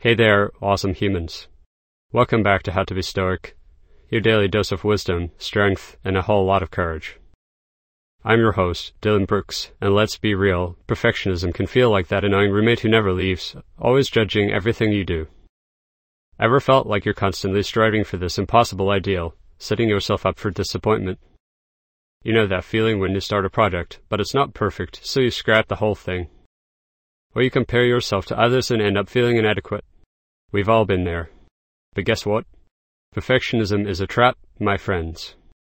Hey there, awesome humans. Welcome back to How to Be Stoic, your daily dose of wisdom, strength, and a whole lot of courage. I'm your host, Dylan Brooks, and let's be real, perfectionism can feel like that annoying roommate who never leaves, always judging everything you do. Ever felt like you're constantly striving for this impossible ideal, setting yourself up for disappointment? You know that feeling when you start a project, but it's not perfect, so you scrap the whole thing. Or you compare yourself to others and end up feeling inadequate. We've all been there. But guess what? Perfectionism is a trap, my friends.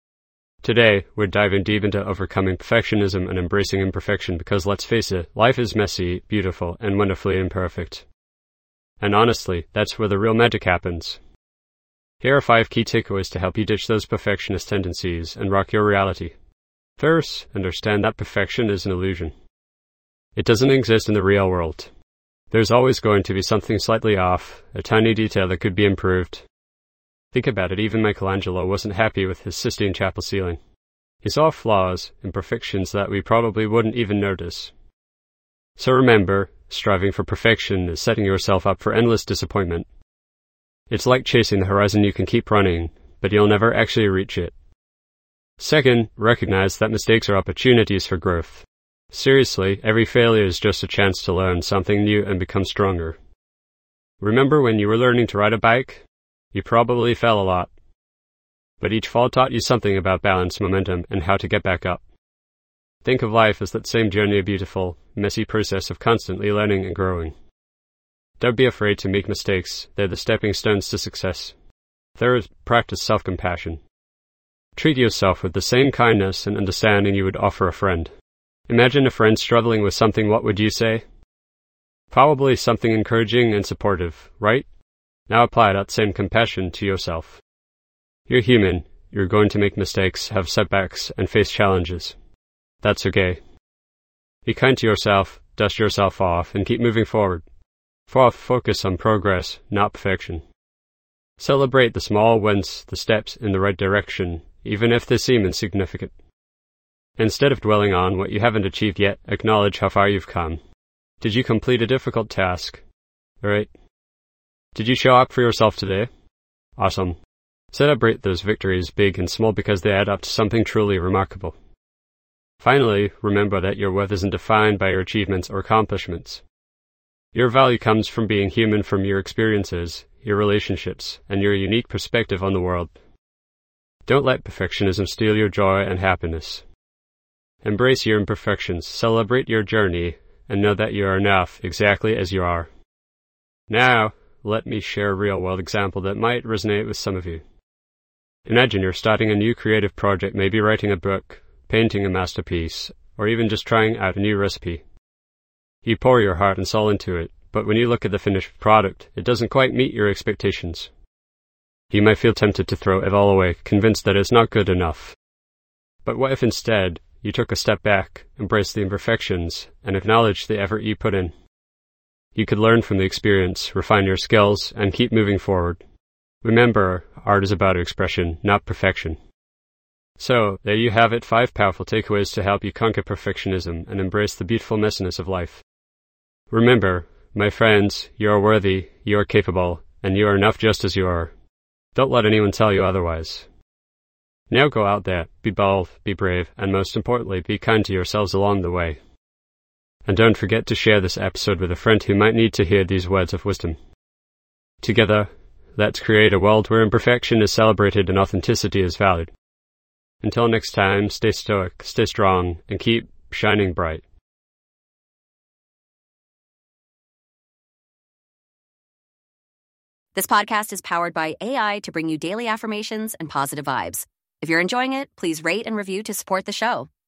Today, we're diving deep into overcoming perfectionism and embracing imperfection because, let's face it, life is messy, beautiful, and wonderfully imperfect. And honestly, that's where the real magic happens. Here are 5 key takeaways to help you ditch those perfectionist tendencies and rock your reality. First, understand that perfection is an illusion. It doesn't exist in the real world. There's always going to be something slightly off, a tiny detail that could be improved. Think about it, even Michelangelo wasn't happy with his Sistine Chapel ceiling. He saw flaws, imperfections that we probably wouldn't even notice. So remember, striving for perfection is setting yourself up for endless disappointment. It's like chasing the horizon. You can keep running, but you'll never actually reach it. Second, recognize that mistakes are opportunities for growth. Seriously, every failure is just a chance to learn something new and become stronger. Remember when you were learning to ride a bike? You probably fell a lot. But each fall taught you something about balance, momentum, and how to get back up. Think of life as that same journey, a beautiful, messy process of constantly learning and growing. Don't be afraid to make mistakes. They're the stepping stones to success. Third, practice self-compassion. Treat yourself with the same kindness and understanding you would offer a friend. Imagine a friend struggling with something. What would you say? Probably something encouraging and supportive, right? Now apply that same compassion to yourself. You're human. You're going to make mistakes, have setbacks, and face challenges. That's okay. Be kind to yourself, dust yourself off, and keep moving forward. Fourth, focus on progress, not perfection. Celebrate the small wins, the steps in the right direction, even if they seem insignificant. Instead of dwelling on what you haven't achieved yet, acknowledge how far you've come. Did you complete a difficult task? Right. Did you show up for yourself today? Awesome. Celebrate those victories, big and small, because they add up to something truly remarkable. Finally, remember that your worth isn't defined by your achievements or accomplishments. Your value comes from being human, from your experiences, your relationships, and your unique perspective on the world. Don't let perfectionism steal your joy and happiness. Embrace your imperfections, celebrate your journey, and know that you are enough exactly as you are. Now, let me share a real-world example that might resonate with some of you. Imagine you're starting a new creative project, maybe writing a book, painting a masterpiece, or even just trying out a new recipe. You pour your heart and soul into it, but when you look at the finished product, it doesn't quite meet your expectations. You might feel tempted to throw it all away, convinced that it's not good enough. But what if instead, you took a step back, embraced the imperfections, and acknowledged the effort you put in? You could learn from the experience, refine your skills, and keep moving forward. Remember, art is about expression, not perfection. So, there you have it, 5 powerful takeaways to help you conquer perfectionism and embrace the beautiful messiness of life. Remember, my friends, you are worthy, you are capable, and you are enough just as you are. Don't let anyone tell you otherwise. Now go out there, be bold, be brave, and most importantly, be kind to yourselves along the way. And don't forget to share this episode with a friend who might need to hear these words of wisdom. Together, let's create a world where imperfection is celebrated and authenticity is valued. Until next time, stay stoic, stay strong, and keep shining bright. This podcast is powered by AI to bring you daily affirmations and positive vibes. If you're enjoying it, please rate and review to support the show.